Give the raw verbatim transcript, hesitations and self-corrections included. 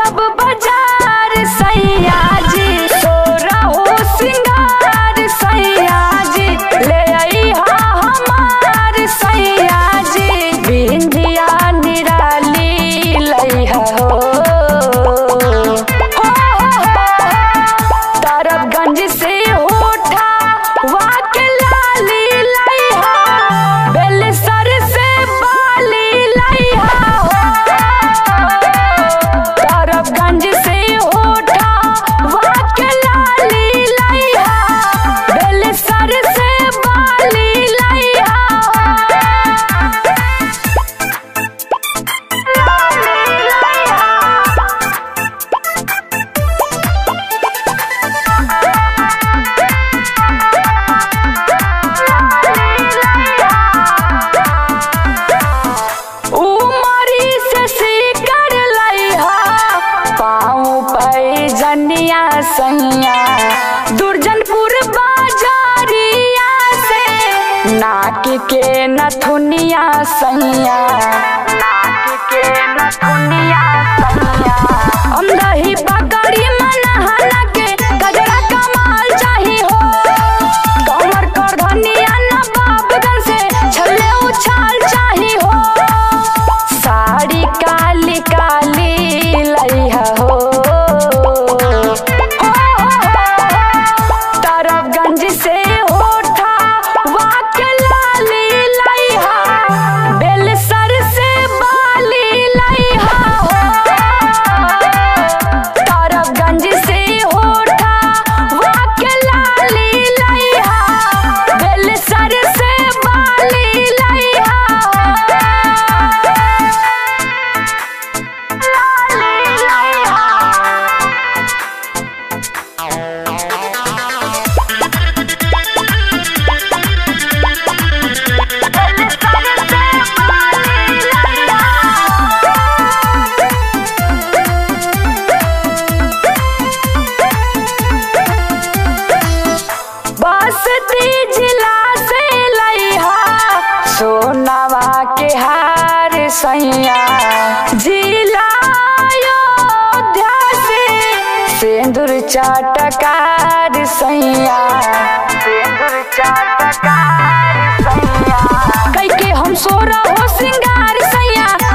घूमब बाजार सैया जी, सोरहो सिंगार सैया जी, ले अइहा हमार सैया जी, बिंदिया निराली लइहा हो। तरबगंज से होठा वाके लाली लइहा, बेलसर से बाली लइहा हो। तरबगंज से होठा वाके लाली लइहा, बेलसर से बाली लइहा हो। उमरी से सीकर लइहा, पाँव पैजनिया सैया, दुर्जनपुर बाजारिया से नाक के नथुनिया सैया, नाक के नथुनिया सैया, अमदही पकड़ी मनहना के गजरा कमाल चाही हो। कमर कर धनिया नवाबगंज से छल्ले उछाल चाही हो। साड़ी काली काली लइहा हो। तरबगंज से होठा वाके लाली लइहा, बेलसर से बाली लइहा हो। तरबगंज से होठा वाके लाली लइहा, बेलसर से बाली लइहा हो। लाली लइहा। बस्ती जिला से लइहा, सोनावा के हार सैया, जिला अयोध्या से सिंदूर चटकार सैया, सिंदूर चटकार सैया, कैके हम सोरहो सिंगार सैया,